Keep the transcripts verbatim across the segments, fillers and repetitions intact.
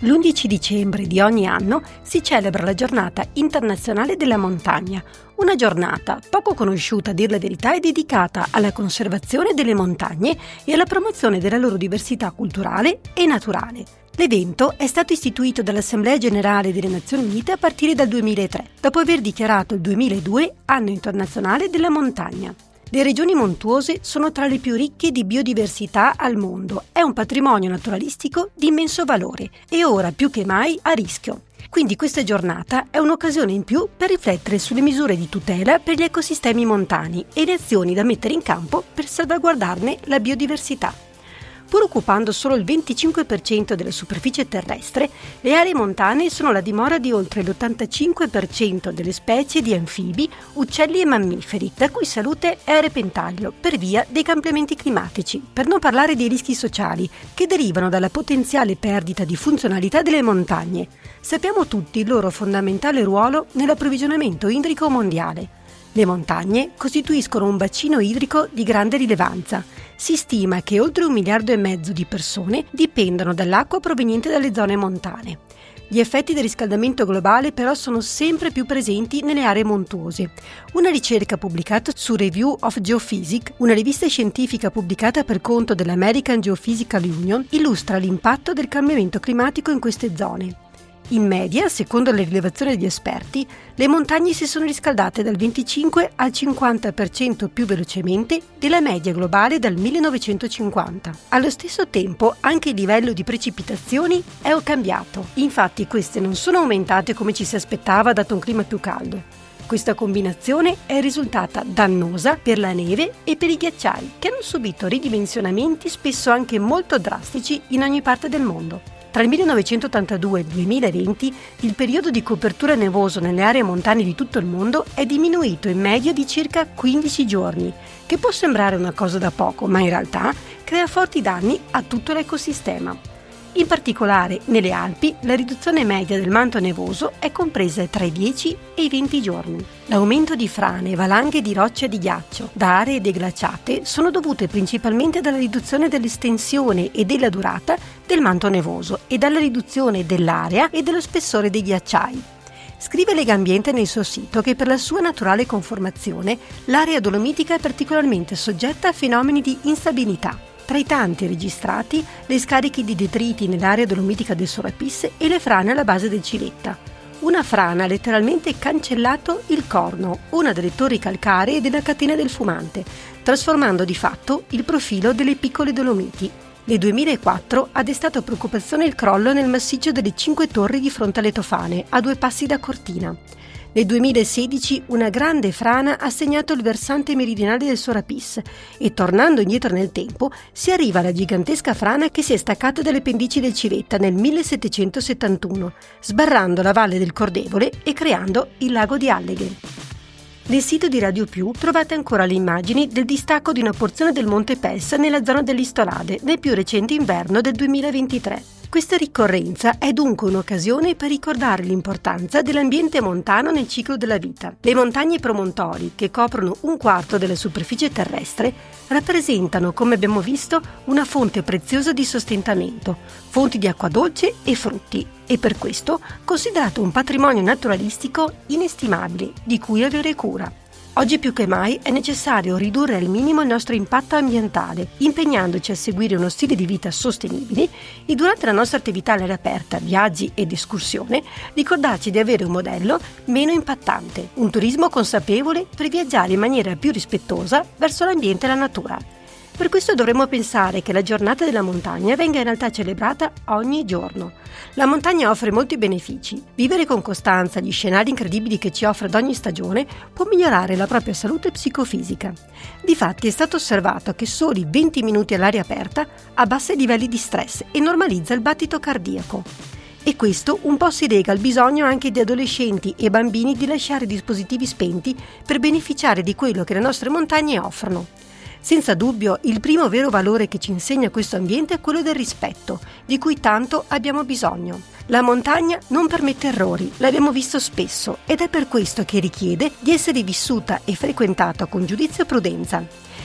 L'undici dicembre di ogni anno si celebra la Giornata internazionale della montagna, una giornata poco conosciuta a dir la verità e dedicata alla conservazione delle montagne e alla promozione della loro diversità culturale e naturale. L'evento è stato istituito dall'Assemblea Generale delle Nazioni Unite a partire dal duemilatré, dopo aver dichiarato il duemiladue Anno Internazionale della Montagna. Le regioni montuose sono tra le più ricche di biodiversità al mondo, è un patrimonio naturalistico di immenso valore e ora più che mai a rischio. Quindi questa giornata è un'occasione in più per riflettere sulle misure di tutela per gli ecosistemi montani e le azioni da mettere in campo per salvaguardarne la biodiversità. Pur occupando solo il venticinque per cento della superficie terrestre, le aree montane sono la dimora di oltre l'ottantacinque per cento delle specie di anfibi, uccelli e mammiferi, la cui salute è a repentaglio per via dei cambiamenti climatici, per non parlare dei rischi sociali che derivano dalla potenziale perdita di funzionalità delle montagne. Sappiamo tutti il loro fondamentale ruolo nell'approvvigionamento idrico mondiale. Le montagne costituiscono un bacino idrico di grande rilevanza. Si stima che oltre un miliardo e mezzo di persone dipendono dall'acqua proveniente dalle zone montane. Gli effetti del riscaldamento globale però sono sempre più presenti nelle aree montuose. Una ricerca pubblicata su Review of Geophysics, una rivista scientifica pubblicata per conto dell'American Geophysical Union, illustra l'impatto del cambiamento climatico in queste zone. In media, secondo le rilevazioni degli esperti, le montagne si sono riscaldate dal venticinque al cinquanta per cento più velocemente della media globale dal millenovecentocinquanta. Allo stesso tempo, anche il livello di precipitazioni è cambiato. Infatti, queste non sono aumentate come ci si aspettava dato un clima più caldo. Questa combinazione è risultata dannosa per la neve e per i ghiacciai, che hanno subito ridimensionamenti spesso anche molto drastici in ogni parte del mondo. Tra il millenovecentottantadue e il duemilaventi il periodo di copertura nevoso nelle aree montane di tutto il mondo è diminuito in media di circa quindici giorni, che può sembrare una cosa da poco, ma in realtà crea forti danni a tutto l'ecosistema. In particolare, nelle Alpi, la riduzione media del manto nevoso è compresa tra i dieci e i venti giorni. L'aumento di frane e valanghe di rocce di ghiaccio da aree deglaciate sono dovute principalmente dalla riduzione dell'estensione e della durata del manto nevoso e dalla riduzione dell'area e dello spessore dei ghiacciai. Scrive Legambiente nel suo sito che per la sua naturale conformazione l'area dolomitica è particolarmente soggetta a fenomeni di instabilità. Tra i tanti registrati, le scariche di detriti nell'area dolomitica del Sorapis e le frane alla base del Ciletta. Una frana ha letteralmente cancellato il corno, una delle torri calcaree della catena del Fumante, trasformando di fatto il profilo delle piccole Dolomiti. Nel duemilaquattro ha destato preoccupazione il crollo nel massiccio delle Cinque Torri di fronte alle Tofane, a due passi da Cortina. Nel duemilasedici una grande frana ha segnato il versante meridionale del Sorapis e, tornando indietro nel tempo, si arriva alla gigantesca frana che si è staccata dalle pendici del Ciletta nel millesettecentosettantuno, sbarrando la valle del Cordevole e creando il lago di Alleghe. Nel sito di Radio Più trovate ancora le immagini del distacco di una porzione del Monte Pels nella zona dell'Istolade nel più recente inverno del duemilaventitré. Questa ricorrenza è dunque un'occasione per ricordare l'importanza dell'ambiente montano nel ciclo della vita. Le montagne promontori, che coprono un quarto della superficie terrestre, rappresentano, come abbiamo visto, una fonte preziosa di sostentamento, fonti di acqua dolce e frutti, e per questo considerato un patrimonio naturalistico inestimabile di cui avere cura. Oggi più che mai è necessario ridurre al minimo il nostro impatto ambientale, impegnandoci a seguire uno stile di vita sostenibile e durante la nostra attività all'aria aperta, viaggi ed escursione, ricordarci di avere un modello meno impattante, un turismo consapevole per viaggiare in maniera più rispettosa verso l'ambiente e la natura. Per questo dovremmo pensare che la giornata della montagna venga in realtà celebrata ogni giorno. La montagna offre molti benefici. Vivere con costanza gli scenari incredibili che ci offre ad ogni stagione può migliorare la propria salute psicofisica. Difatti è stato osservato che soli venti minuti all'aria aperta abbassa i livelli di stress e normalizza il battito cardiaco. E questo un po' si lega al bisogno anche di adolescenti e bambini di lasciare i dispositivi spenti per beneficiare di quello che le nostre montagne offrono. Senza dubbio, il primo vero valore che ci insegna questo ambiente è quello del rispetto, di cui tanto abbiamo bisogno. La montagna non permette errori, l'abbiamo visto spesso, ed è per questo che richiede di essere vissuta e frequentata con giudizio e prudenza.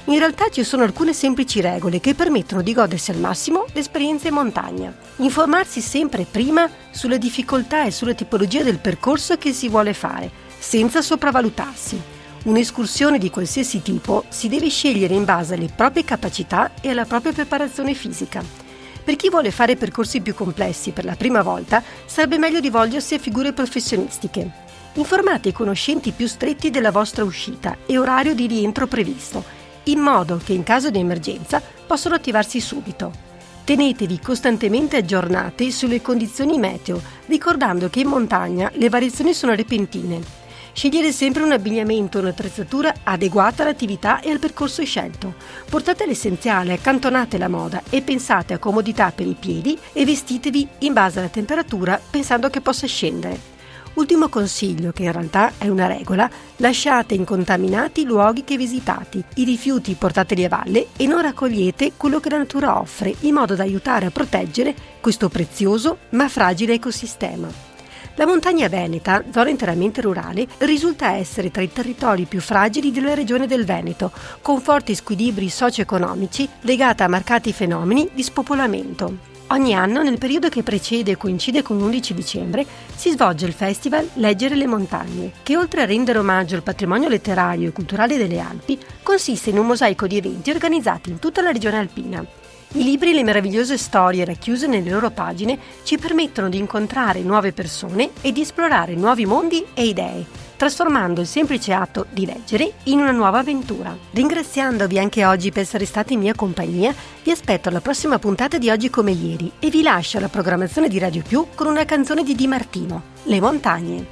In realtà ci sono alcune semplici regole che permettono di godersi al massimo l'esperienza in montagna. Informarsi sempre prima sulle difficoltà e sulle tipologie del percorso che si vuole fare, senza sopravvalutarsi. Un'escursione di qualsiasi tipo si deve scegliere in base alle proprie capacità e alla propria preparazione fisica. Per chi vuole fare percorsi più complessi per la prima volta, sarebbe meglio rivolgersi a figure professionistiche. Informate i conoscenti più stretti della vostra uscita e orario di rientro previsto, in modo che in caso di emergenza possano attivarsi subito. Tenetevi costantemente aggiornati sulle condizioni meteo, ricordando che in montagna le variazioni sono repentine. Scegliete sempre un abbigliamento e un'attrezzatura adeguata all'attività e al percorso scelto. Portate l'essenziale, accantonate la moda e pensate a comodità per i piedi e vestitevi in base alla temperatura pensando che possa scendere. Ultimo consiglio, che in realtà è una regola: lasciate incontaminati i luoghi che visitate, i rifiuti portateli a valle e non raccogliete quello che la natura offre, in modo da aiutare a proteggere questo prezioso ma fragile ecosistema. La montagna veneta, zona interamente rurale, risulta essere tra i territori più fragili della regione del Veneto, con forti squilibri socio-economici legati a marcati fenomeni di spopolamento. Ogni anno, nel periodo che precede e coincide con l'undici dicembre, si svolge il festival Leggere le montagne, che oltre a rendere omaggio al patrimonio letterario e culturale delle Alpi, consiste in un mosaico di eventi organizzati in tutta la regione alpina. I libri e le meravigliose storie racchiuse nelle loro pagine ci permettono di incontrare nuove persone e di esplorare nuovi mondi e idee, trasformando il semplice atto di leggere in una nuova avventura. Ringraziandovi anche oggi per essere stati in mia compagnia, vi aspetto alla prossima puntata di Oggi come ieri e vi lascio alla programmazione di Radio Più con una canzone di Di Martino, Le montagne.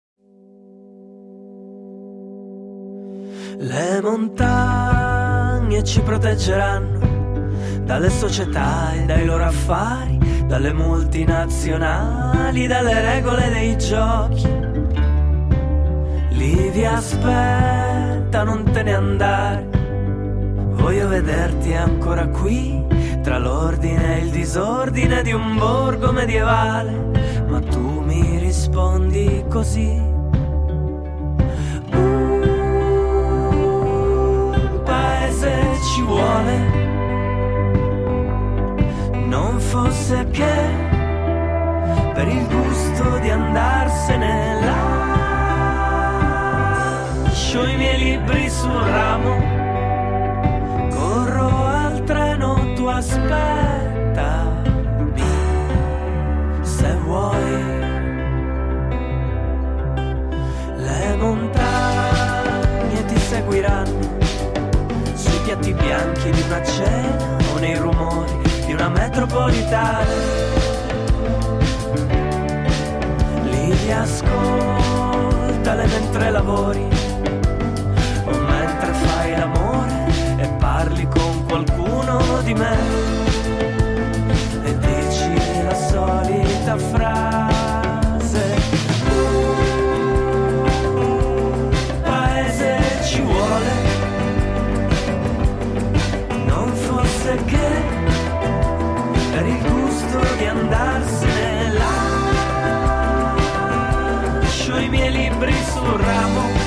Le montagne ci proteggeranno dalle società e dai loro affari, dalle multinazionali, dalle regole dei giochi. Lì vi aspetta, non te ne andare. Voglio vederti ancora qui, tra l'ordine e il disordine di un borgo medievale. Ma tu mi rispondi così: un paese ci vuole, non fosse che per il gusto di andarsene là. Lascio i miei libri sul ramo, corro al treno, tu aspettami se vuoi. Le montagne ti seguiranno sui piatti bianchi di una cena o nei rumori di una metropolitana. Lì li ascoltale mentre lavori o mentre fai l'amore e parli con qualcuno di me e dici la solita frase: paese ci vuole, non fosse che per il gusto di andarsene là. Lascio i miei libri sul ramo,